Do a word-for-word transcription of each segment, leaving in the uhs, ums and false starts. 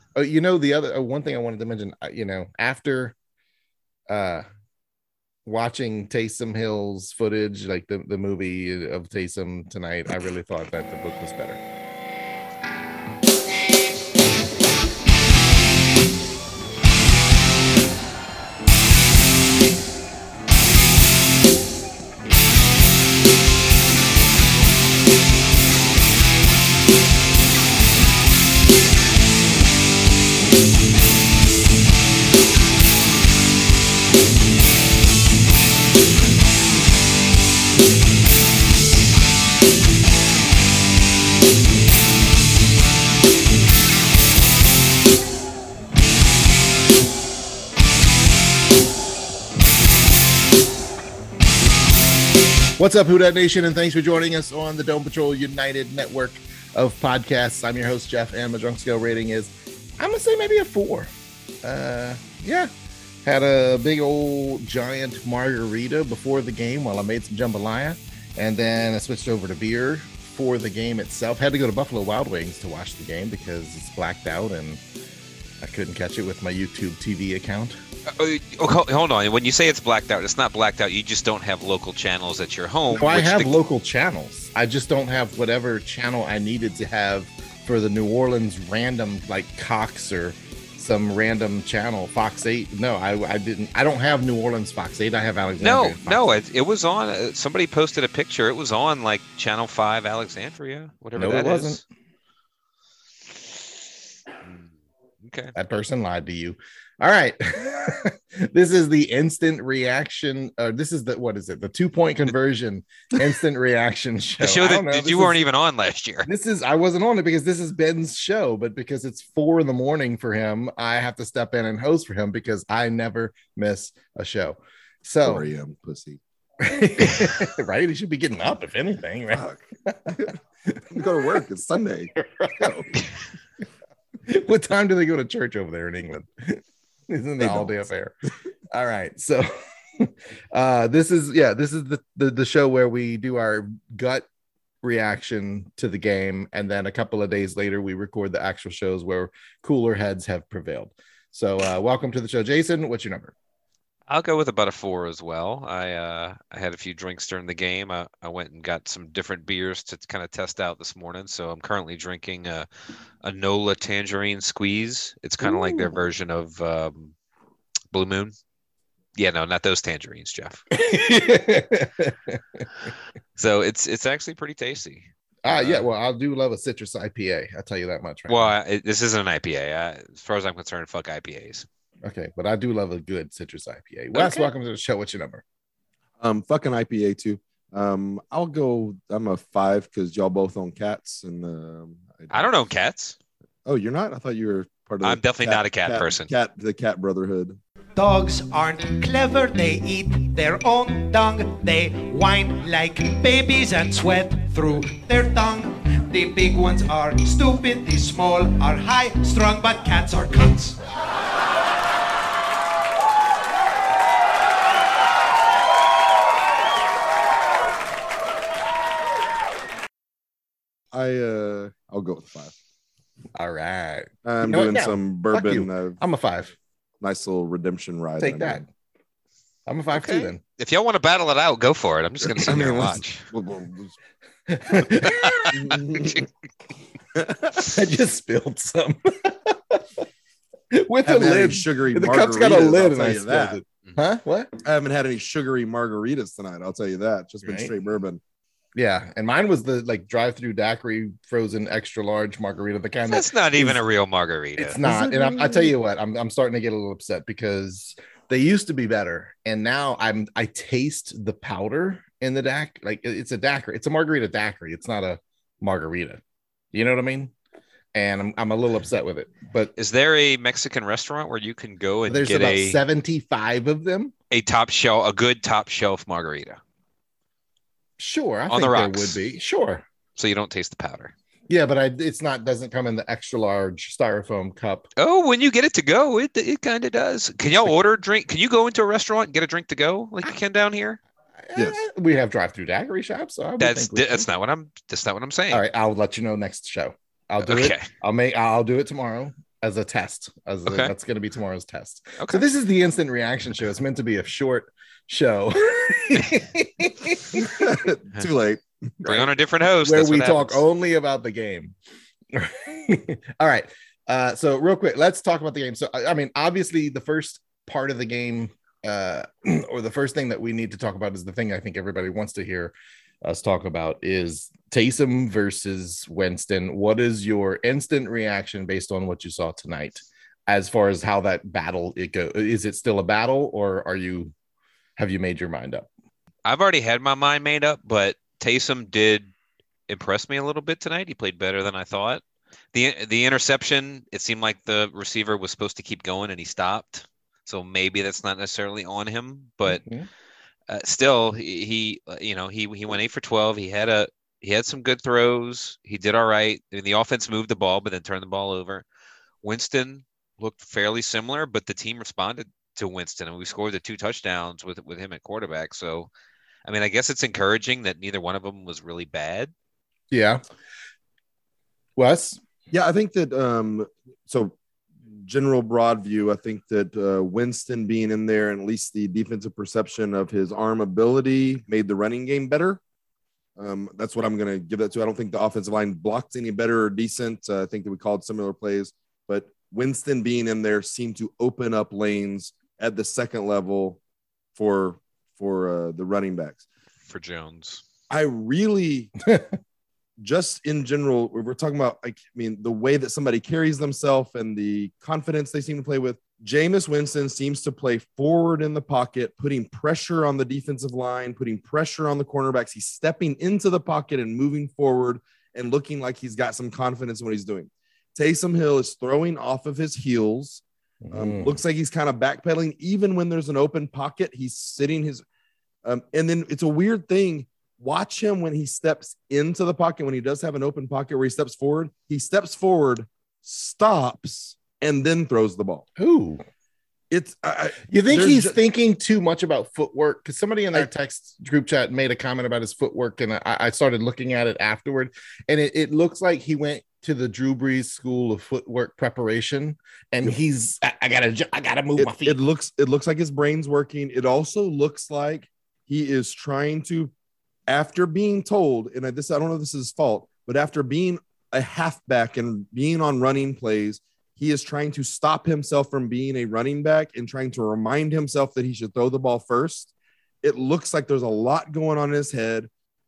Oh, you know, the other uh, one thing I wanted to mention, uh, you know, after uh watching Taysom Hill's footage, like the, the movie of Taysom tonight, I really thought that the book was better. What's up, Who Dat Nation, and thanks for joining us on the Dome Patrol United network of podcasts. I'm your host, Jeff, and my drunk scale rating is, I'm going to say maybe a four. Uh, yeah. Had a big old giant margarita before the game while I made some jambalaya, and then I switched over to beer for the game itself. Had to go to Buffalo Wild Wings to watch the game because it's blacked out, and I couldn't catch it with my YouTube T V account. Uh, hold on. When you say it's blacked out, it's not blacked out. You just don't have local channels at your home. No, I have the... local channels. I just don't have whatever channel I needed to have for the New Orleans random, like Cox or some random channel, Fox eight. No, I, I didn't. I don't have New Orleans Fox eight. I have Alexandria. No, no, it, it was on. Uh, somebody posted a picture. It was on like Channel five Alexandria, whatever no, that it wasn't. Is. Okay. That person lied to you. All right. This is the instant reaction. Or this is the, what is it? The two point conversion instant reaction show. The show that know, you is, weren't even on last year. This is, I wasn't on it because this is Ben's show, but because it's four in the morning for him, I have to step in and host for him because I never miss a show. So, four a.m. pussy. Right? He should be getting up, if anything, right? You go to work. It's Sunday. Right. What time do they go to church over there in England? Isn't it all day affair? All right. So uh this is yeah, this is the, the the show where we do our gut reaction to the game, and then a couple of days later we record the actual shows where cooler heads have prevailed. So uh welcome to the show. Jason, what's your number? I'll go with about a four as well. I uh, I had a few drinks during the game. I, I went and got some different beers to kind of test out this morning. So I'm currently drinking a, a Nola Tangerine Squeeze. It's kind of like their version of um, Blue Moon. Yeah, no, not those tangerines, Jeff. So it's it's actually pretty tasty. Ah, uh, yeah. Well, I do love a citrus I P A. I'll tell you that much. Right well, I, it, this isn't an I P A. I, as far as I'm concerned, fuck I P As. Okay, but I do love a good citrus I P A. Wes, okay. Welcome to the show. What's your number? Um, fucking I P A too. Um, I'll go. I'm a five because y'all both own cats, and um, I, don't, I don't own cats. Oh, you're not? I thought you were part of. I'm definitely cat, not a cat, cat person. Cat, the cat brotherhood. Dogs aren't clever. They eat their own dung. They whine like babies and sweat through their tongue. The big ones are stupid. The small are high strung, but cats are cunts. I uh, I'll go with five. All right. I'm you know doing some bourbon. Uh, I'm a five. Nice little redemption ride. Take that. Doing. I'm a five okay. too. Then, if y'all want to battle it out, go for it. I'm just going to sit here and watch. I just spilled some with a lid. Sugary. The cup's got a lid, and I spilled that. it. Huh? What? I haven't had any sugary margaritas tonight. I'll tell you that. Just been right. straight bourbon. Yeah, and mine was the like drive-through daiquiri frozen extra large margarita. The kind that's not even a real margarita. It's not, and I'm, I tell you what, I'm I'm starting to get a little upset because they used to be better, and now I'm I taste the powder in the dac. Like it's a daiquiri, it's a margarita daiquiri. It's not a margarita. You know what I mean? And I'm I'm a little upset with it. But is there a Mexican restaurant where you can go and there's get about a seventy-five of them? A top shelf, a good top shelf margarita. Sure, I on think the there rocks. would be. Sure. So you don't taste the powder. Yeah, but I it's not doesn't come in the extra large styrofoam cup. Oh, when you get it to go, it it kind of does. Can y'all order a drink? Can you go into a restaurant and get a drink to go like you can down here? Yes. We have drive-through daiquiri shops. So I would that's think that's not what I'm that's not what I'm saying. All right, I'll let you know next show. I'll do okay. it. I'll make I'll do it tomorrow. as a test. As a, Okay. that's going to be tomorrow's test. Okay. So this is the instant reaction show. It's meant to be a short show. Too late. Bring on a different host. Where That's we what talk happens. only about the game. All right. Uh, so real quick, let's talk about the game. So, I I mean, obviously the first part of the game uh, or the first thing that we need to talk about is the thing I think everybody wants to hear us talk about is Taysom versus Winston. What is your instant reaction based on what you saw tonight as far as how that battle it go? Is it still a battle or are you, have you made your mind up? I've already had my mind made up, but Taysom did impress me a little bit tonight. He played better than I thought. The the interception, it seemed like the receiver was supposed to keep going and he stopped. So maybe that's not necessarily on him, but Mhm. uh, still he, he you know, he he went eight for twelve. He had a he had some good throws. He did all right. I mean, the offense moved the ball but then turned the ball over. Winston looked fairly similar, but the team responded to Winston and we scored the two touchdowns with with him at quarterback. So I mean, I guess it's encouraging that neither one of them was really bad. Yeah. Wes? Yeah, I think that um so general broad view, I think that uh, Winston being in there and at least the defensive perception of his arm ability made the running game better. Um, that's what I'm going to give that to. I don't think the offensive line blocked any better or decent. Uh, I think that we called similar plays, but Winston being in there seemed to open up lanes at the second level for for uh, the running backs. For Jones. I really just in general, we're talking about, like, I mean, the way that somebody carries themselves and the confidence they seem to play with. Jameis Winston seems to play forward in the pocket, putting pressure on the defensive line, putting pressure on the cornerbacks. He's stepping into the pocket and moving forward and looking like he's got some confidence in what he's doing. Taysom Hill is throwing off of his heels. Um, Mm. Looks like he's kind of backpedaling. Even when there's an open pocket, he's sitting his um, – and then it's a weird thing. Watch him when he steps into the pocket, when he does have an open pocket where he steps forward. He steps forward, stops, and then throws the ball. Ooh. It's I, You think there's he's ju- thinking too much about footwork? Because somebody in our I- text group chat made a comment about his footwork, and I, I started looking at it afterward, and it, it looks like he went to the Drew Brees School of Footwork Preparation, and Yep. he's I, I gotta ju- I gotta move it, my feet. it looks it looks like his brain's working. It also looks like he is trying to, after being told, and I, this I don't know if this is his fault, but after being a halfback and being on running plays, he is trying to stop himself from being a running back and trying to remind himself that he should throw the ball first. It looks like there's a lot going on in his head.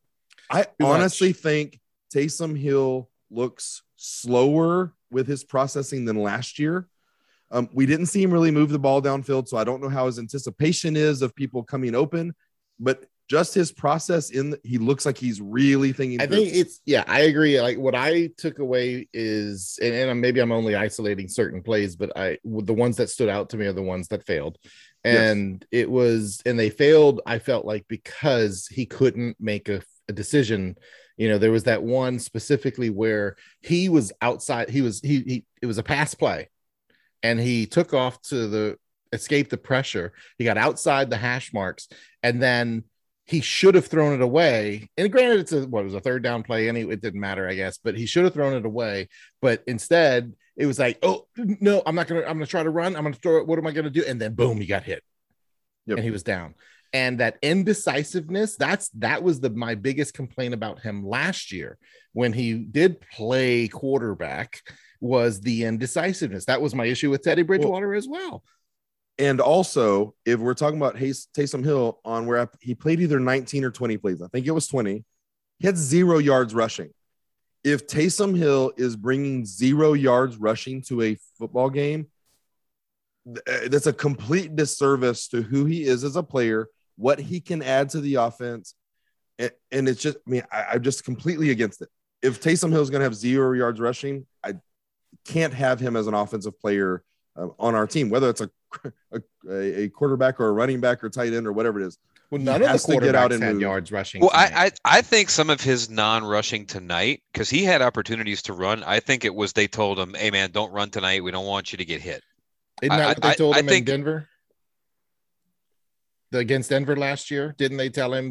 I Too much. honestly think Taysom Hill looks slower with his processing than last year. Um, we didn't see him really move the ball downfield, so I don't know how his anticipation is of people coming open, but just his process in the, he looks like he's really thinking. I through think it. it's yeah, I agree. Like what I took away is, and, and maybe I'm only isolating certain plays, but I the ones that stood out to me are the ones that failed, and it was and they failed. I felt like because he couldn't make a, a decision. You know, there was that one specifically where he was outside. He was he he. It was a pass play, and he took off to the escape the pressure. He got outside the hash marks, and then he should have thrown it away. And granted, it's a what it was a third down play. Anyway, it didn't matter, I guess. But he should have thrown it away. But instead, it was like, oh no, I'm not gonna. I'm gonna try to run. I'm gonna throw it. What am I gonna do? And then boom, he got hit, Yep. and he was down. And that indecisiveness, that's that was the my biggest complaint about him last year when he did play quarterback, was the indecisiveness. That was my issue with Teddy Bridgewater well, as well. And also, if we're talking about Hayes, Taysom Hill, on where I, he played either nineteen or twenty plays, I think it was twenty, he had zero yards rushing. If Taysom Hill is bringing zero yards rushing to a football game, that's a complete disservice to who he is as a player, what he can add to the offense. And, and it's just, I mean, I, I'm just completely against it. If Taysom Hill is going to have zero yards rushing, I can't have him as an offensive player uh, on our team, whether it's a, a a quarterback or a running back or tight end or whatever it is. Well, none of the quarterbacks get out and had move. yards rushing. Well, I, I I think some of his non-rushing tonight, because he had opportunities to run. I think it was they told him, "Hey, man, don't run tonight. We don't want you to get hit." Isn't that I- what they I- told I him think- in Denver? The, against Denver last year, didn't they tell him don't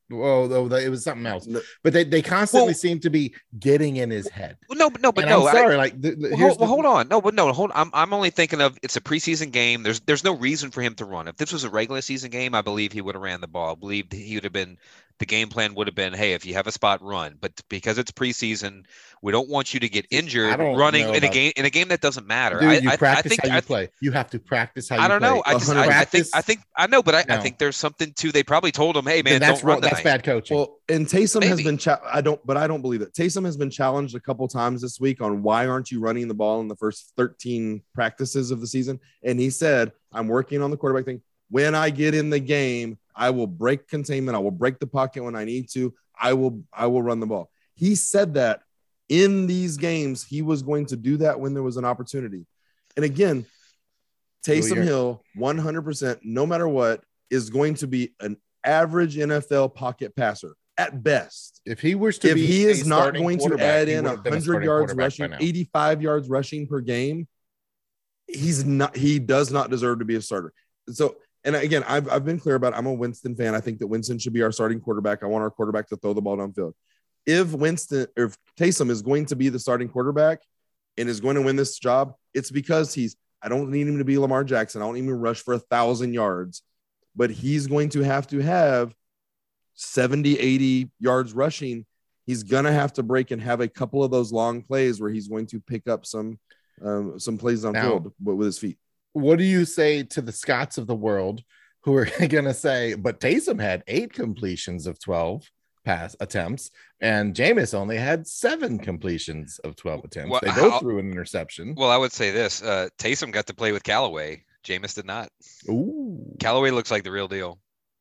Well, though it was something else, No. but they, they constantly Well- seem to be getting in his head. Well, no, but no, but And no. I'm I- sorry, like the, the, Well, here's hold, the, well, hold on. No, but no, hold. I'm I'm only thinking of it's a preseason game. There's there's no reason for him to run. If this was a regular season game, I believe he would have ran the ball. I believe he would have been. The game plan would have been, hey, if you have a spot, run. But because it's preseason, we don't want you to get injured don't running know in a about- game in a game that doesn't matter. Dude, I, you I, I practice think how you I, th- play. You have to practice how you I don't play. know. I just I, I think Practice- I think I know, but I, I No. think there's something to. They probably told him, hey, man, then that's don't run wrong. That's tonight. bad coaching. Well, and Taysom has Maybe. been cha- I don't, but I don't believe it. Taysom has been challenged a couple times this week on why aren't you running the ball in the first thirteen practices of the season? And he said, I'm working on the quarterback thing. When I get in the game, I will break containment. I will break the pocket when I need to. I will, I will run the ball. He said that in these games, he was going to do that when there was an opportunity. And again, Taysom you're- Hill, one hundred percent, no matter what, is going to be an average N F L pocket passer at best. if he was to If be he a is not starting going to quarterback, add he in would have been a one hundred starting yards quarterback by rushing, now. eighty-five yards rushing per game, he's not, he does not deserve to be a starter. So, and again, I've, I've been clear about it. I'm a Winston fan. I think that Winston should be our starting quarterback. I want our quarterback to throw the ball downfield. If Winston or if Taysom is going to be the starting quarterback and is going to win this job, it's because he's, I don't need him to be Lamar Jackson. I don't need him to rush for a thousand yards, but he's going to have to have seventy, eighty yards rushing. He's going to have to break and have a couple of those long plays where he's going to pick up some, um, some plays on Now- field with with his feet. What do you say to the Scots of the world who are going to say, but Taysom had eight completions of twelve pass attempts, and Jameis only had seven completions of twelve attempts. Well, they both how- threw an interception. Well, I would say this: uh, Taysom got to play with Callaway. Jameis did not. Ooh. Callaway looks like the real deal.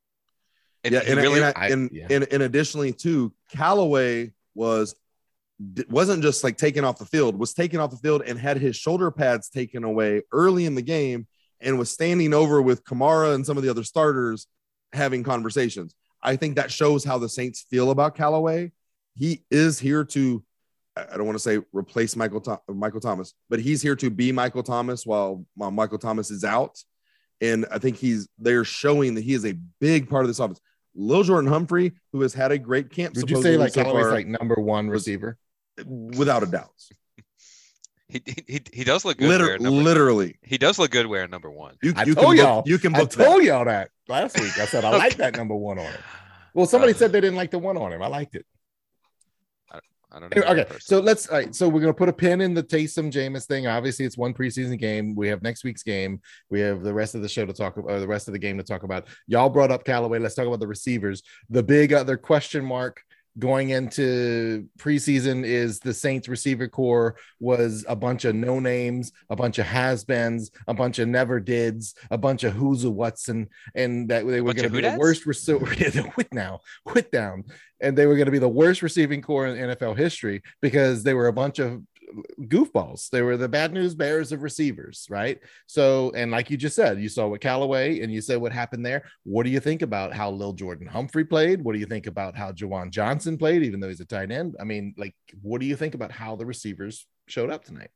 And yeah, he and, really, and, I- and, yeah. and, and additionally too, Callaway was wasn't just like taken off the field, was taken off the field and had his shoulder pads taken away early in the game and was standing over with Kamara and some of the other starters having conversations. I think that shows how the Saints feel about Callaway. He is here to, I don't want to say replace Michael Tho- Michael Thomas, but he's here to be Michael Thomas while, while Michael Thomas is out. And I think he's they're showing that he is a big part of this offense. Lil Jordan Humphrey, who has had a great camp, Would you say like so Callaway's far, like number one was- receiver? without a doubt, he, he he does look good. Liter- wearing number, literally. he does look good wearing number one. You, I you told can y'all. book, you can I book told that. y'all that last week. I said I like that number one on him. Well, somebody Uh, said they didn't like the one on him. I liked it. I don't know. Anyway, that okay, person. so let's. All right, so we're gonna put a pin in the Taysom Jameis thing. Obviously, it's one preseason game. We have next week's game. We have the rest of the show to talk about, or the rest of the game to talk about. Y'all brought up Callaway. Let's talk about the receivers. The big other question mark going into preseason is the Saints receiver core was a bunch of no names, a bunch of has-beens, a bunch of never dids, a bunch of who's a what's, and and that they were Bunch going of to be the who-dats? worst receiver. Quit now, quit down, and they were going to be the worst receiving core in N F L history because they were a bunch of goofballs. They were the bad news bears of receivers, right? So, and like you just said, you saw what Callaway and you said what happened there. What do you think about how Lil Jordan Humphrey played? What do you think about how Jawan Johnson played, even though he's a tight end? I mean, like, what do you think about how the receivers showed up tonight?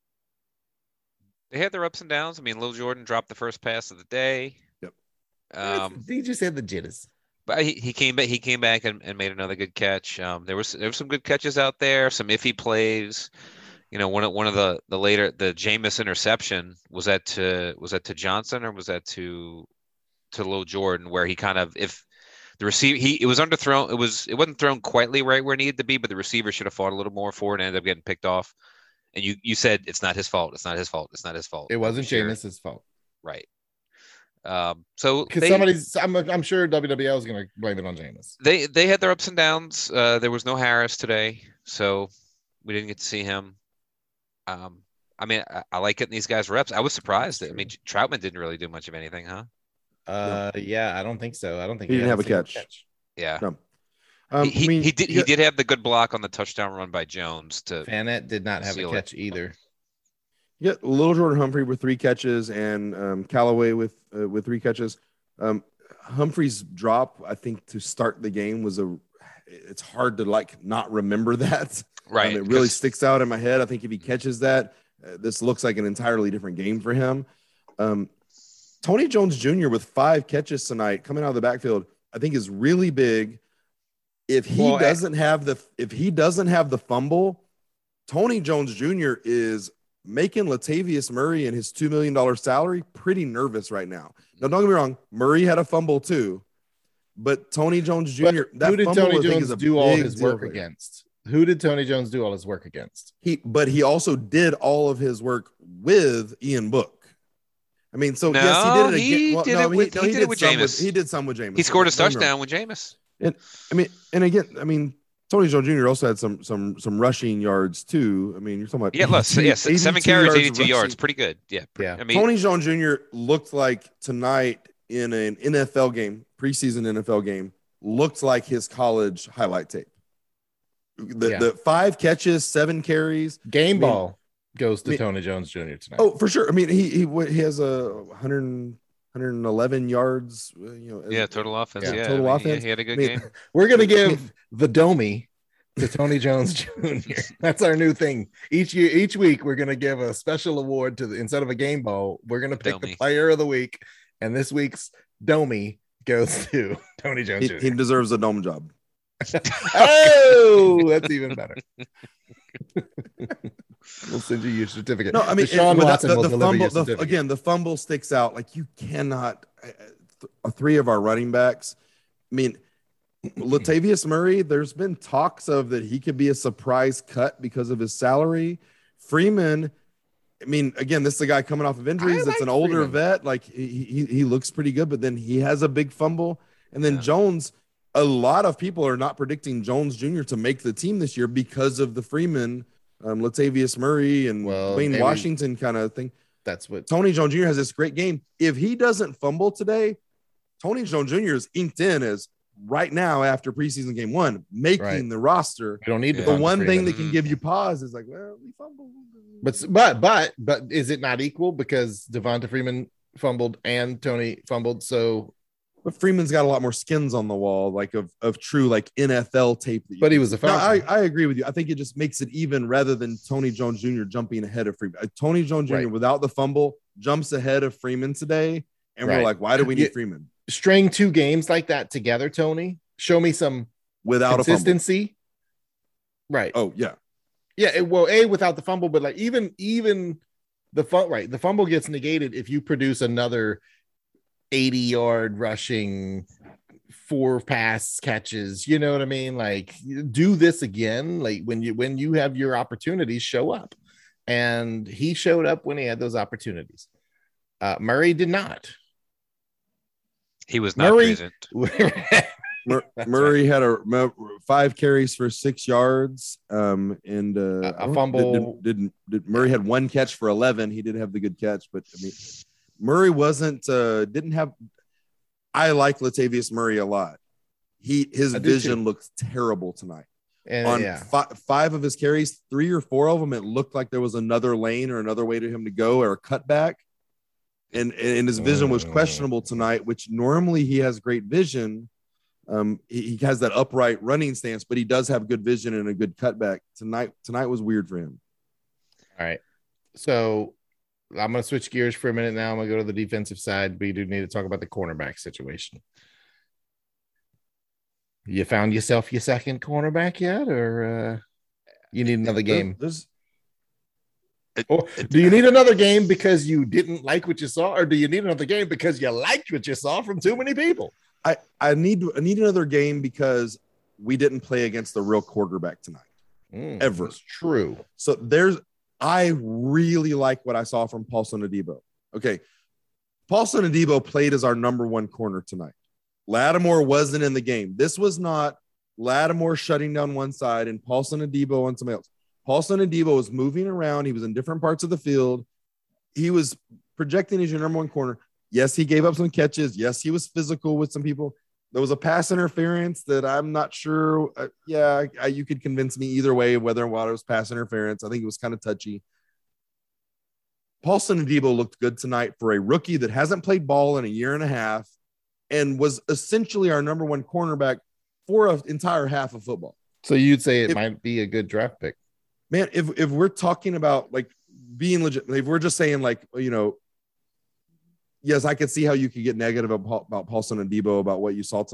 They had their ups and downs. I mean, Lil Jordan dropped the first pass of the day. Yep. Um, he just had the jitters. but he, he came back. He came back and, and made another good catch. Um, there was there were some good catches out there. Some iffy plays. You know, one of one of the the later the Jameis interception was that to was that to Johnson or was that to to Lil Jordan where he kind of if the receiver he it was underthrown it was it wasn't thrown quietly right where it needed to be, but the receiver should have fought a little more for it and ended up getting picked off. And you you said it's not his fault. It's not his fault. It's not his fault. It wasn't Sure. Jameis's fault. Right. Um, so Because they, somebody's, I'm, I'm sure W W L is going to blame it on Jameis. they they had their ups and downs. Uh, there was no Harris today, so we didn't get to see him. Um, I mean, I, I like getting these guys reps. I was surprised. That, I mean, Troutman didn't really do much of anything, huh? Uh, yeah, I don't think so. I don't think He didn't had have a single catch. Yeah. No. Um, he, I mean, he did you he did have the good block on the touchdown run by Jones to Fannett did not have Seal a it. catch either. Yeah, Little Jordan Humphrey with three catches and um, Callaway with uh, with three catches. Um, Humphrey's drop, I think, to start the game was a. It's hard to like not remember that. right. Um, it really 'cause- sticks out in my head. I think if he catches that, uh, this looks like an entirely different game for him. Um, Tony Jones Junior with five catches tonight coming out of the backfield, I think is really big. If he Well, doesn't have the if he doesn't have the fumble, Tony Jones Junior is making Latavius Murray and his two million dollars salary pretty nervous right now. Now, don't get me wrong, Murray had a fumble too, but Tony Jones Junior But that who did fumble, Tony I think, Jones is a do all big his deal work for him. against? Who did Tony Jones do all his work against? He, but he also did all of his work with Ian Book. I mean, so No, yes, he did it he again. Well, did no, it with- no, he did it with some Jameis. He did some with Jameis. He scored a Don't get me wrong. touchdown with Jameis. And I mean, and again, I mean, Tony Jones Junior also had some some some rushing yards too. I mean, you're talking about Yeah, look, eighty-two yes, seven eighty-two carries, yards eighty-two yards, rushing. pretty good. Yeah, pretty, Yeah. I mean, Tony Jones Junior looked like tonight in an N F L game, preseason N F L game, looked like his college highlight tape. The, Yeah. the five catches, seven carries. Game I mean- ball goes to I mean- Tony Jones Junior tonight. Oh, for sure. I mean, he he he has a one hundred, one hundred eleven yards. uh, You know, as- yeah, total offense. Yeah, Yeah, total I mean, yeah, offense. he had a good I mean, game. We're gonna give the Domi to Tony Jones Junior That's our new thing. Each year, each week, we're gonna give a special award to the instead of a game ball, we're gonna pick Domi. the player of the week, and this week's Domi goes to Tony Jones He, Junior he deserves a dome job. Oh, that's even better. We'll send you your certificate. No, I mean, Deshaun it- without Watson the, will the deliver fumble, your the, certificate. again, the fumble sticks out. Like you cannot. Uh, th- three of our running backs. I mean, Latavius Murray. There's been talks of that he could be a surprise cut because of his salary. Freeman. I mean, again, this is a guy coming off of injuries. I That's like an older Freeman. vet. Like he, he he looks pretty good, but then he has a big fumble. And then Yeah. Jones. A lot of people are not predicting Jones Junior to make the team this year because of the Freeman, um, Latavius Murray, and Well, Dwayne maybe- Washington kind of thing. That's what Tony Jones Junior has this great game. If he doesn't fumble today, Tony Jones Junior is inked in as right now after preseason game one, making Right. the roster. we don't need. Yeah. The Devonta one Freeman. thing that can give you pause is like, well, we fumbled. But but but but is it not equal because Devonta Freeman fumbled and Tony fumbled? So, But Freeman's got a lot more skins on the wall, like of, of true like N F L tape. That you but he can was a see. No, I, fountain. I agree with you. I think it just makes it even rather than Tony Jones Junior jumping ahead of Freeman. Uh, Tony Jones Junior Right. without the fumble jumps ahead of Freeman today. And Right. we're like, why do we need Yeah. Freeman String two games like that together, Tony. Show me some without a fumble? consistency. Right. Oh, yeah. Yeah. It, well, a without the fumble, but like even even the fun right, the fumble gets negated if you produce another eighty yard rushing, four pass catches. You know what I mean? Like do this again. Like when you when you have your opportunities, show up. And he showed up when he had those opportunities. Uh, Murray did not. He was not Murray- present. Mur- That's Murray had a Mur- five carries for six yards, um, and uh, A- a I don't- fumble. Did, did, did Murray had one catch for eleven? He did have the good catch, but I mean, Murray wasn't uh, didn't have. I like Latavius Murray a lot. He his I do vision too. looks terrible tonight. And On yeah. fi- five of his carries, three or four of them, it looked like there was another lane or another way to him to go or a cutback. And, and his vision was Mm. questionable tonight, which normally he has great vision. Um, he, he has that upright running stance, but he does have good vision and a good cutback. Tonight, tonight was weird for him. All right. So I'm going to switch gears for a minute now. I'm going to go to the defensive side. We do need to talk about the cornerback situation. You found yourself your second cornerback yet, or uh, you need another game? There's, Or do you need another game because you didn't like what you saw, or do you need another game because you liked what you saw from too many people? I, I need I need another game because we didn't play against the real quarterback tonight. Mm, Ever. It's true. So there's, I really like what I saw from Paulson Adebo. Okay. Paulson Adebo played as our number one corner tonight. Lattimore wasn't in the game. This was not Lattimore shutting down one side and Paulson Adebo on somebody else. Paulson Adebo was moving around. He was in different parts of the field. He was projecting as your number one corner. Yes, he gave up some catches. Yes, he was physical with some people. There was a pass interference that I'm not sure. Uh, yeah, I, you could convince me either way whether or not it was pass interference. I think it was kind of touchy. Paulson Adebo looked good tonight for a rookie that hasn't played ball in a year and a half and was essentially our number one cornerback for an entire half of football. So you'd say it If- might be a good draft pick. Man, if, if we're talking about like being legit, if we're just saying like, you know, yes, I could see how you could get negative about, about Paulson Adebo about what you saw tonight.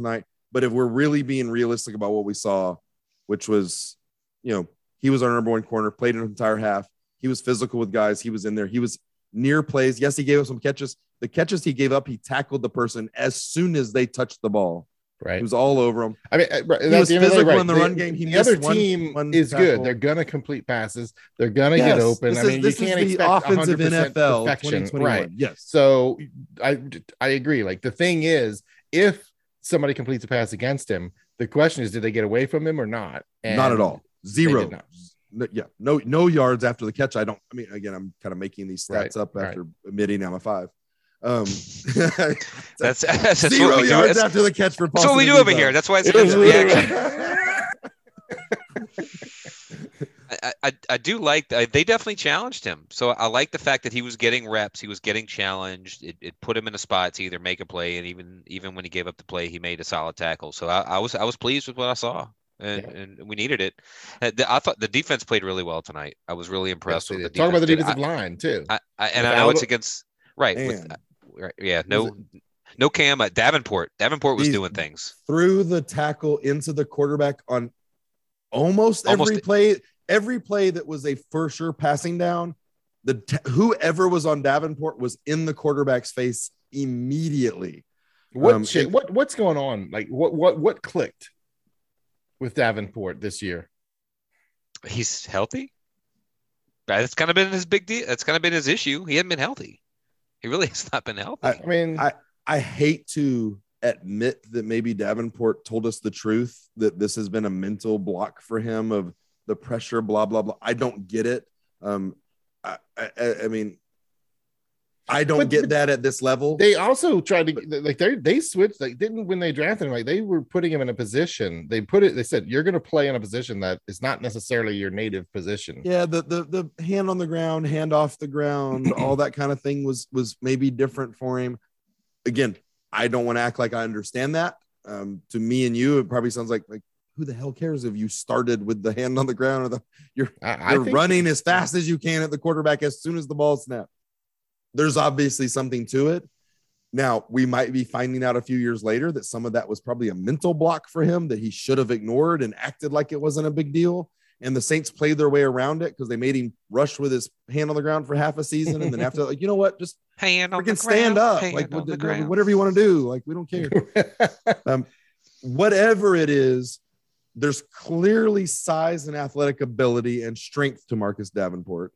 But if we're really being realistic about what we saw, which was, you know, he was our number one corner, played an entire half. He was physical with guys. He was in there. He was near plays. Yes, he gave up some catches. The catches he gave up, he tackled the person as soon as they touched the ball. Right. He was all over them. I mean, right, he was physical right. in the they, run game. He the other one, team one is tackle. good. They're going to complete passes. They're going to yes, get open. This I mean, is, this you can't is the expect offensive N F L perfection. Right. Yes. So I, I agree. Like the thing is, if somebody completes a pass against him, the question is, did they get away from him or not? And not at all. Zero. No, yeah. No, no yards after the catch. I don't, I mean, again, I'm kind of making these stats right, up after right. admitting I'm a five. Um, that's, that's zero what we yards do. after the catch for That's what we do over here. That's why it's instant reaction. I, I, I do like that. They definitely challenged him. So I like the fact that he was getting reps. He was getting challenged. It, it put him in a spot to either make a play, and even even when he gave up the play, he made a solid tackle. So I, I was I was pleased with what I saw, and, yeah. and we needed it. I thought the defense played really well tonight. I was really impressed yes, with the defense. Talk about the defensive I, line too. I, I, and I know it's against right. With, right yeah. No. No Cam. Uh, Davenport. Davenport was He's doing things. Threw the tackle into the quarterback on almost, almost every play. Every play that was a for sure passing down, the t- whoever was on Davenport was in the quarterback's face immediately. What um, shit, what what's going on? Like what what what clicked with Davenport this year? He's healthy. That's kind of been his big deal. That's kind of been his issue. He hasn't been healthy. He really has not been healthy. I, I mean, I I hate to admit that maybe Davenport told us the truth that this has been a mental block for him of the pressure, blah, blah, blah. I don't get it. Um, I, I, I mean, I don't but, get but that at this level. They also tried to like they they switched like didn't when they drafted him, like they were putting him in a position. They put it, they said, you're gonna play in a position that is not necessarily your native position. Yeah, the the the hand on the ground, hand off the ground, all that kind of thing was was maybe different for him. Again, I don't want to act like I understand that. Um, to me and you, it probably sounds like like who the hell cares if you started with the hand on the ground or the you're, I, you're I running as fast as you can at the quarterback as soon as the ball snapped. There's obviously something to it. Now, we might be finding out a few years later that some of that was probably a mental block for him that he should have ignored and acted like it wasn't a big deal. And the Saints played their way around it because they made him rush with his hand on the ground for half a season. And then after, like, you know what, just hand on freaking stand ground, up. hand Like, on what, whatever you want to do. Like, we don't care. um, whatever it is, there's clearly size and athletic ability and strength to Marcus Davenport.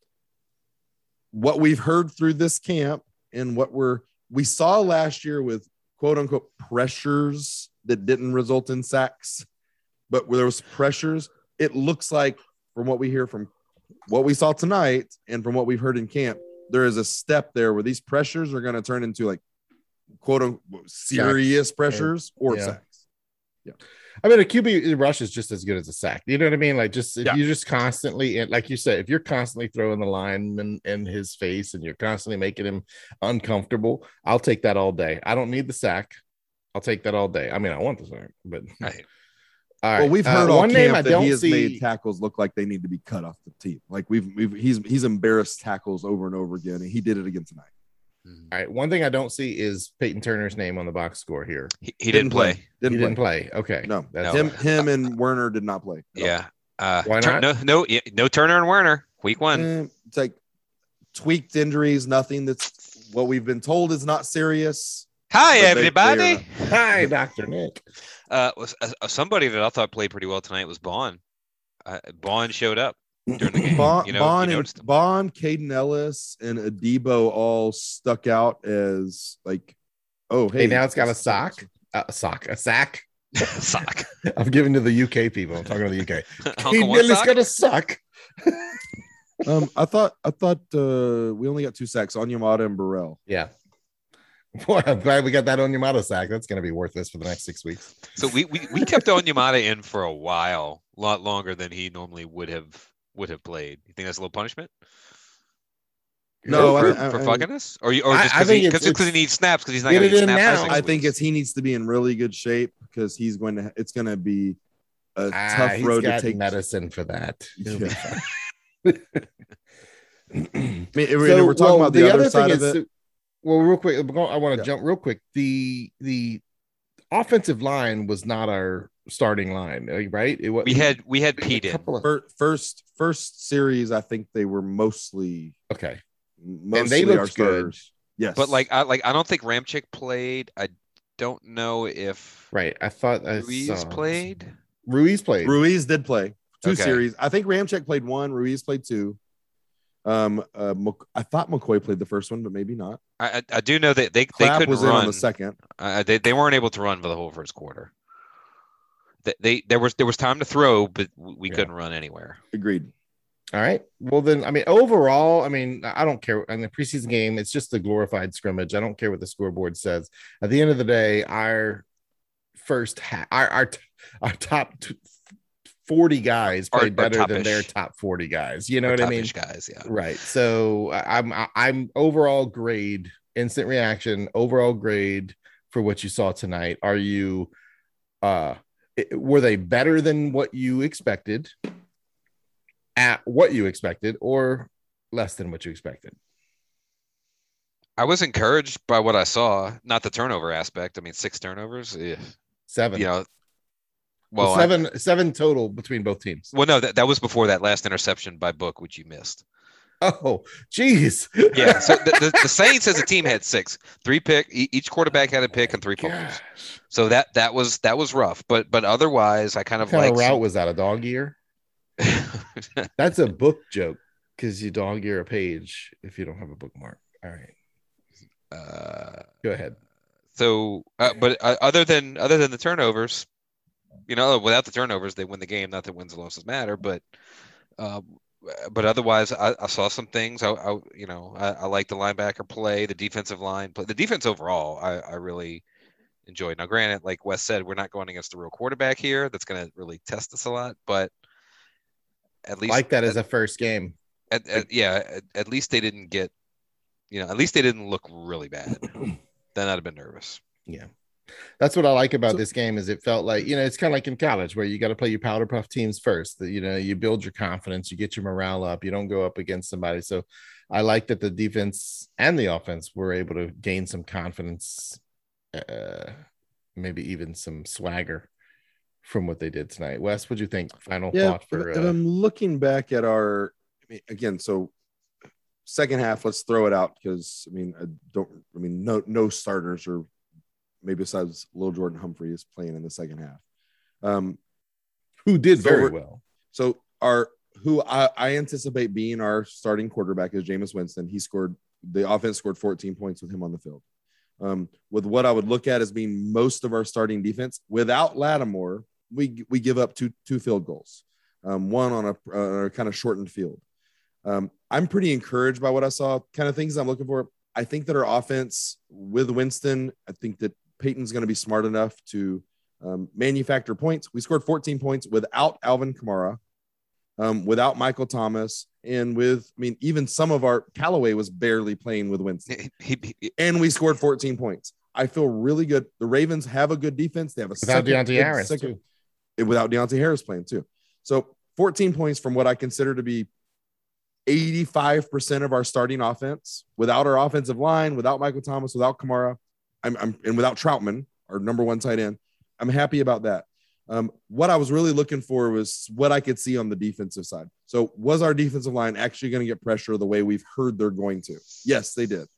What we've heard through this camp and what we're we saw last year with quote unquote pressures that didn't result in sacks, but where there was pressures, it looks like from what we hear from what we saw tonight and from what we've heard in camp, there is a step there where these pressures are going to turn into like quote unquote serious sacks. pressures or yeah. sacks. Yeah. I mean, a Q B rush is just as good as a sack. You know what I mean? Like, just if yeah. you just constantly, like you said, if you're constantly throwing the lineman in his face and you're constantly making him uncomfortable, I'll take that all day. I don't need the sack. I'll take that all day. I mean, I want the sack, but right. all right. Well, we've heard uh, all one camp name I that don't he has see... made tackles look like they need to be cut off the team. Like we've, we've he's he's embarrassed tackles over and over again, and he did it again tonight. All right. One thing I don't see is Peyton Turner's name on the box score here. He, he didn't, didn't play. play. Didn't, he play. didn't play. Okay. No. That's him, him and Werner did not play. Yeah. Uh, Why not? No, no, no Turner and Werner. Week one. Eh, it's like tweaked injuries. Nothing that's what we've been told is not serious. Hi, everybody. They, they Hi, Doctor Nick. Uh, was, uh, somebody that I thought played pretty well tonight was Bond. Uh, Bond showed up during the game. Bond, you know, Bond, you and, Bond, Caden Ellis, and Adebo all stuck out as like, oh, hey. Hey, now it's got a sock. Uh, a sock. A sack. Sock. I'm giving to the U K people. I'm talking to the U K. Caden Ellis got a sock. um, I thought I thought uh, we only got two sacks on Yamada and Burrell. Yeah. Boy, I'm glad we got that Onyemata sack. That's going to be worth this for the next six weeks. So we we, we kept Onyemata in for a while, a lot longer than he normally would have would have played. You think that's a little punishment? No, for, I, I, for I, fucking us, or you, or I, just I because think he, it's, it's, he needs snaps because he's not get going it to in snap. now. I think it's he needs to be in really good shape because he's going to. It's going to be a ah, tough he's road got to take. Medicine for that. Yeah. I mean, if So, we're talking well, about the, the other, other side thing of is, it. well, real quick, I want to Yeah. jump real quick. The the offensive line was not our starting line, right? It was We had we had Pete in. couple of, Fir- First, first series, I think they were mostly okay, mostly they our looked good. starters. Yes, But like I like I don't think Ramchick played. I don't know if right. I thought I Ruiz saw played. Ruiz played. Ruiz did play two Okay. series. I think Ramchick played one. Ruiz played two. Um, uh, Mc- I thought McCoy played the first one, but maybe not. I I, I do know that they they Clapp couldn't was in run on the second. Uh, they they weren't able to run for the whole first quarter. They, they there was there was time to throw, but we Yeah. couldn't run anywhere. Agreed. All right. Well, then, I mean, overall, I mean, I don't care. In the preseason game, it's just a glorified scrimmage. I don't care what the scoreboard says. At the end of the day, our first, ha- our, our, our top t- forty guys Our- played our better than top-ish. their top forty guys. You know Our what I mean? top-ish guys, yeah. Right. So I- I'm, I- I'm overall grade, instant reaction, overall grade for what you saw tonight. Are you, uh, it- were they better than what you expected? At what you expected, or less than what you expected? I was encouraged by what I saw, not the turnover aspect. I mean, six turnovers. Yeah. Seven. You know, well, well, seven, I, seven total between both teams. well, no, that, that was before that last interception by Book, which you missed. Oh, geez. Yeah. So the, the, the Saints as a team had six, three pick. e- Each quarterback had a pick and three fumbles. Gosh. So that that was that was rough. But but otherwise, I kind What of kind like of route was that? A dog ear? That's a book joke because you dog ear a page if you don't have a bookmark. All right, uh, go ahead. So, uh, but uh, other than other than the turnovers, you know, without the turnovers, they win the game. Not that wins and losses matter, but uh, but otherwise, I, I saw some things. I, I you know, I, I like the linebacker play, the defensive line play, the defense overall. I, I really enjoyed. Now, granted, like Wes said, we're not going against a real quarterback here. That's going to really test us a lot, but at least Like that at, as a first game. at, at, yeah, at, at least they didn't get, you know, at least they didn't look really bad. Then I'd have been nervous. Yeah. That's what I like about So- this game is it felt like, you know, it's kind of like in college where you got to play your powder puff teams first. That, you know, you build your confidence, you get your morale up, you don't go up against somebody. So I like that the defense and the offense were able to gain some confidence, uh, maybe even some swagger from what they did tonight. Wes, what'd you think? Final Yeah, thought for if uh, I'm looking back at our, I mean, again, so second half, let's throw it out because I mean, I don't, I mean, no, no starters or maybe besides Lil Jordan Humphrey is playing in the second half. Um, who did so very we're- well. So our who I, I anticipate being our starting quarterback is Jameis Winston. He scored the offense scored fourteen points with him on the field. Um, with what I would look at as being most of our starting defense, without Lattimore, we we give up two two field goals, um, one on a, uh, kind of shortened field. Um, I'm pretty encouraged by what I saw. Kind of things I'm looking for. I think that our offense with Winston, I think that Peyton's going to be smart enough to um, manufacture points. We scored fourteen points without Alvin Kamara, um, without Michael Thomas, and with, I mean, even some of our Callaway was barely playing with Winston, He, he, and we scored fourteen points. I feel really good. The Ravens have a good defense. They have a Without second, Deontay good Harris, second, too. without Deontay Harris playing too. So fourteen points from what I consider to be eighty-five percent of our starting offense, without our offensive line, without Michael Thomas, without Kamara, I'm, I'm and without Troutman, our number one tight end. I'm happy about that. Um, what I was really looking for was what I could see on the defensive side. So was our defensive line actually going to get pressure the way we've heard they're going to? Yes, they did.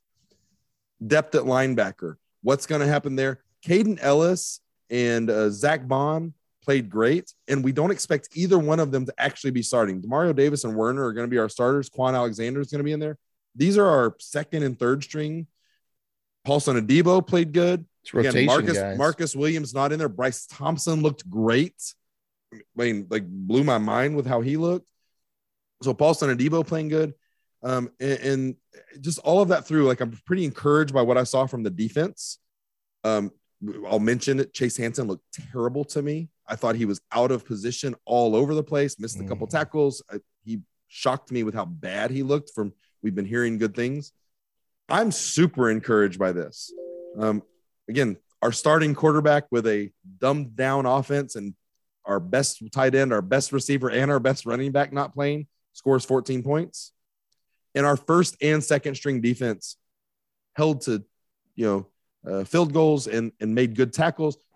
Depth at linebacker. What's going to happen there? Caden Ellis and uh, Zach Bond played great, and we don't expect either one of them to actually be starting. Demario Davis and Werner are going to be our starters. Quan Alexander is going to be in there. These are our second and third string. Paulson Adebo played good. It's rotation, Again, Marcus, guys. Marcus Williams not in there. Bryce Thompson looked great. I mean, like blew my mind with how he looked. So Paulson Adebo playing good. Um, and, and just all of that through, like I'm pretty encouraged by what I saw from the defense. Um, I'll mention it. Chase Hansen looked terrible to me. I thought he was out of position all over the place, missed a couple Mm. tackles. I, he shocked me with how bad he looked from, we've been hearing good things. I'm super encouraged by this. Um, again, our starting quarterback with a dumbed down offense and our best tight end, our best receiver, and our best running back not playing scores fourteen points. And our first and second string defense held to, you know, uh, field goals and, and made good tackles.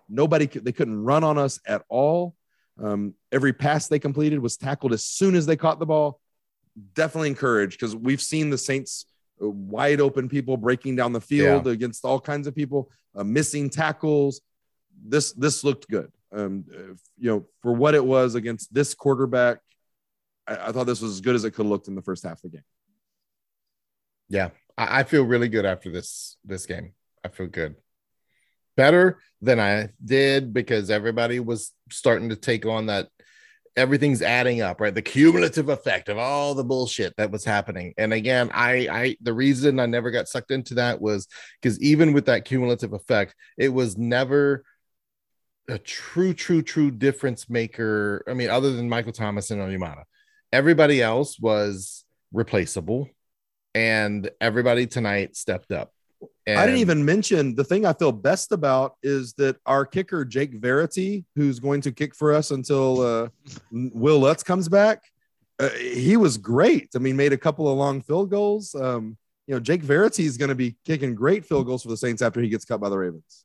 Nobody could, they couldn't run on us at all. Um, every pass they completed was tackled as soon as they caught the ball. Definitely encouraged, because we've seen the Saints uh, wide open people breaking down the field Yeah. against all kinds of people, uh, missing tackles. This this looked good. Um, uh, you know, for what it was against this quarterback, I, I thought this was as good as it could have looked in the first half of the game. Yeah, I, I feel really good after this this game. I feel good. Better than I did, because everybody was starting to take on that. Everything's adding up, right? The cumulative effect of all the bullshit that was happening. And again, I, I, the reason I never got sucked into that was because even with that cumulative effect, it was never a true, true, true difference maker. I mean, other than Michael Thomas and Onyemata, everybody else was replaceable, and everybody tonight stepped up. And I didn't even mention the thing I feel best about is that our kicker, Jake Verity, who's going to kick for us until uh, Will Lutz comes back. Uh, he was great. I mean, made a couple of long field goals. Um, you know, Jake Verity is going to be kicking great field goals for the Saints after he gets cut by the Ravens.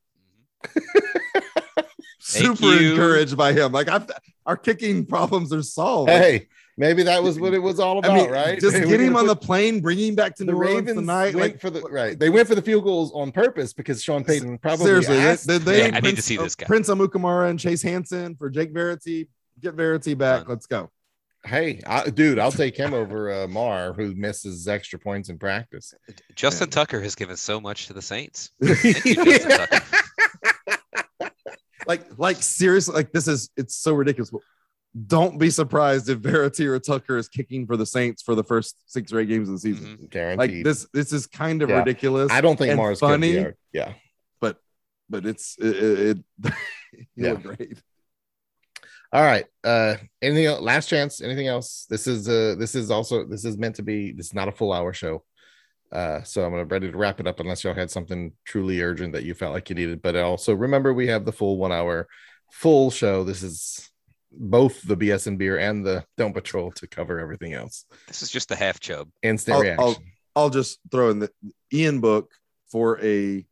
Super you. encouraged by him. Like, I've, our kicking problems are solved. Hey, maybe that was what it was all about, I mean, right? just Hey, get we're him gonna on put- the plane, bring him back to the New Orleans Ravens tonight. went Like, for the right. They went for the field goals on purpose because Sean Payton probably seriously, they, asked they, they Yeah, need I need Prince, to see this guy. Prince Amukamara and Chase Hansen for Jake Verity. Get Verity back. Done. Let's go. Hey, I, dude, I'll take him over uh, Marr, who misses extra points in practice. Justin Yeah. Tucker has given so much to the Saints. Thank you, Justin Tucker. Like, like seriously, like this is it's so ridiculous. Don't be surprised if Verity or Tucker is kicking for the Saints for the first six or eight games of the season. Mhm. Guaranteed. Like this, this is kind of Yeah. ridiculous. I don't think and Marr's funny, Good, yeah. but but it's it. it, it he Yeah. looked great. All right. Uh, anything else? Last chance. Anything else? This is uh, this is also this is meant to be. This is not a full hour show. Uh, so I'm gonna ready to wrap it up unless y'all had something truly urgent that you felt like you needed. But also remember, we have the full one hour full show. This is both the B S and beer and the Don't Patrol to cover everything else. This is just a half chub. Instant I'll- reaction. I'll- I'll just throw in the Ian Book for a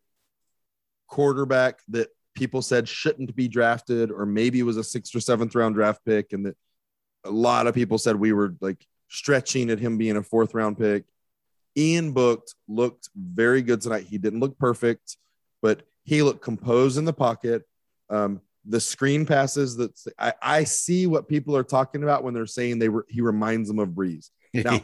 quarterback that people said shouldn't be drafted, or maybe was a sixth or seventh round draft pick, and that a lot of people said we were like stretching at him being a fourth round pick. Ian Book looked very good tonight. He didn't look perfect, but he looked composed in the pocket. Um, the screen passes that I, I see what people are talking about when they're saying they were, he reminds them of Breeze. Now,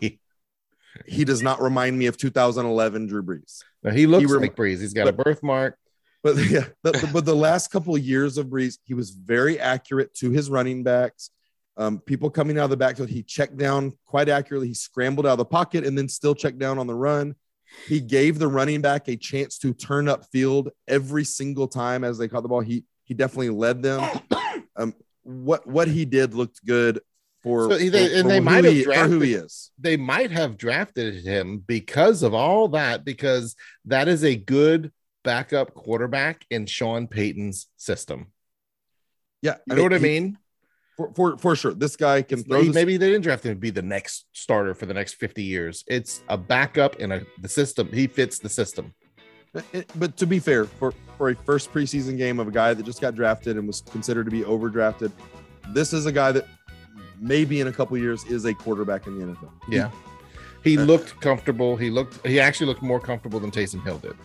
he does not remind me of two thousand eleven Drew Brees. No, he looks he rem- like Breeze. He's got a birthmark. But yeah, the, the- but the last couple of years of Breeze, he was very accurate to his running backs. Um, people coming out of the backfield, he checked down quite accurately. He scrambled out of the pocket and then still checked down on the run. He gave the running back a chance to turn up field every single time as they caught the ball. He he definitely led them. Um, what what he did looked good for, So he- for- and for they who might have he- for who he drafted- is. They might have drafted him because of all that, because that is a good backup quarterback in Sean Payton's system. Yeah, You know what I he- mean? For, for for sure, this guy can throw. Maybe, this- maybe they didn't draft him to be the next starter for the next fifty years. It's a backup in a the system. He fits the system. It- but to be fair, for, for a first preseason game of a guy that just got drafted and was considered to be overdrafted, this is a guy that maybe in a couple of years is a quarterback in the N F L. Yeah. He Uh, looked comfortable. He looked he actually looked more comfortable than Taysom Hill did.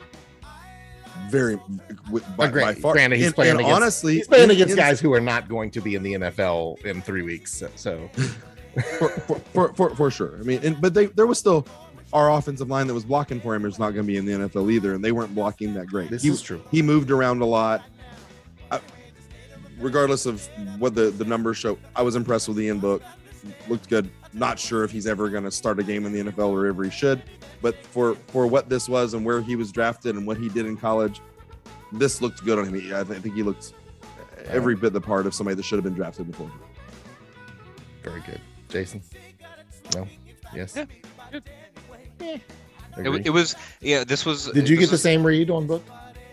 Very with, by, But gran- by far. granted, he's and, playing and against- honestly, He's playing in- against in- guys who are not going to be in the N F L in three weeks. So, so. for, for, for, for, for sure. I mean, and, but they there was still our offensive line that was blocking for him is not going to be in the N F L either, and they weren't blocking that great. This he, is true. He moved around a lot. I, regardless of what the, the numbers show, I was impressed with Ian Book. Looked good. Not sure if he's ever going to start a game in the N F L or ever he should, but for for what this was and where he was drafted and what he did in college, this looked good on him. He- I th- I think he looked every bit the part of somebody that should have been drafted before. Very good. Jason? No? Yes? Yeah, good. It, Agree. wa- it was yeah. This was. Did you this get the was- same read on book?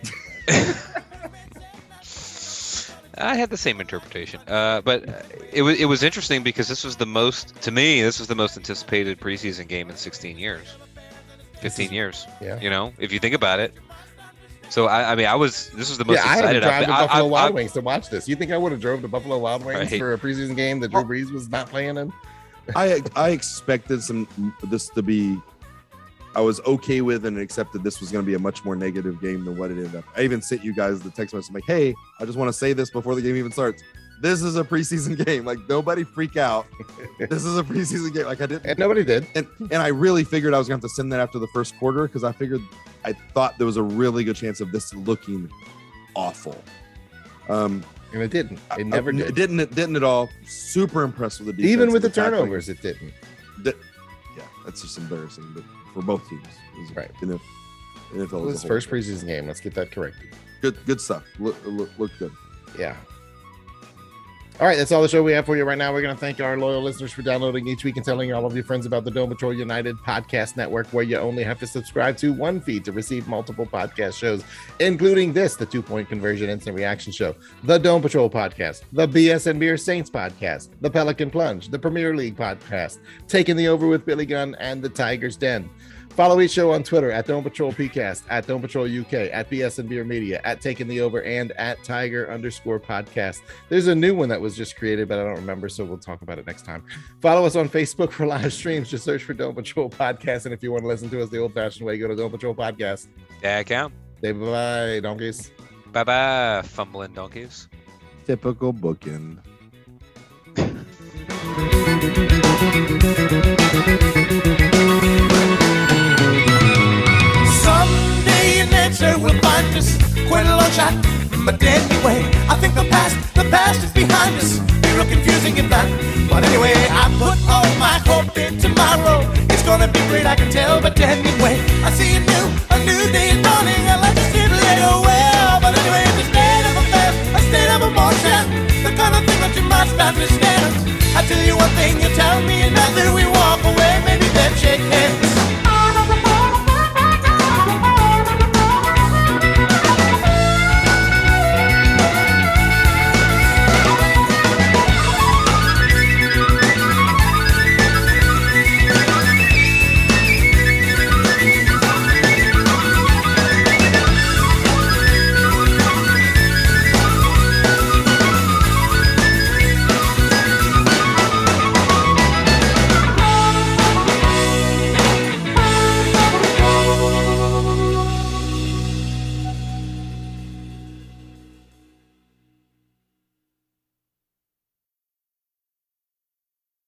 I had the same interpretation, uh, but uh, it was it was interesting because this was the most to me. This was the most anticipated preseason game in sixteen years, fifteen years. Yeah. You know, if you think about it, So I, I mean, I was. This was the most Yeah, I had to excited drive I've to been. I, Buffalo I, Wild I, Wings to watch this. You think I would have drove to Buffalo Wild Wings Right. for a preseason game that Drew Brees was not playing in? I I expected some this to be. I was okay with and accepted this was going to be a much more negative game than what it ended up. I even sent you guys the text message like, "Hey, I just want to say this before the game even starts. This is a preseason game. Like, nobody freak out. This is a preseason game." Like, I didn't, And nobody did. and and I really figured I was going to have to send that after the first quarter because I figured I thought there was a really good chance of this looking awful. Um, And it didn't. It never uh, did. It didn't. It didn't at all. Super impressed with the defense. Even with the and tackling. turnovers, it didn't. That, yeah, that's just embarrassing. But for both teams, it was Right. In the N F L It as was a whole. first preseason game. Let's get that corrected. Good, good stuff. Look, look, look good. Yeah. All right, that's all the show we have for you right now. We're going to thank our loyal listeners for downloading each week and telling all of your friends about the Dome Patrol United podcast network, where you only have to subscribe to one feed to receive multiple podcast shows, including this, the Two Point Conversion Instant Reaction Show, the Dome Patrol podcast, the B S and Beer Saints podcast, the Pelican Plunge, the Premier League podcast, Taking the Over with Billy Gunn, and the Tiger's Den. Follow each show on Twitter at Dome Patrol PCast, at Dome Patrol U K, at B S and Beer Media, at Taking the Over, and at Tiger underscore podcast. There's a new one that was just created, but I don't remember, so we'll talk about it next time. Follow us on Facebook for live streams. Just search for Dome Patrol Podcast. And if you want to listen to us the old-fashioned way, go to Dome Patrol Podcast. yeah, I count. Say bye-bye, donkeys. Bye bye, fumbling donkeys. Typical bookend. Someday an answer will find us. Quite a long shot, but anyway, I think the past, the past is behind us. Be real confusing in that, but anyway, I put all my hope in tomorrow. It's gonna be great, I can tell, but anyway, I see it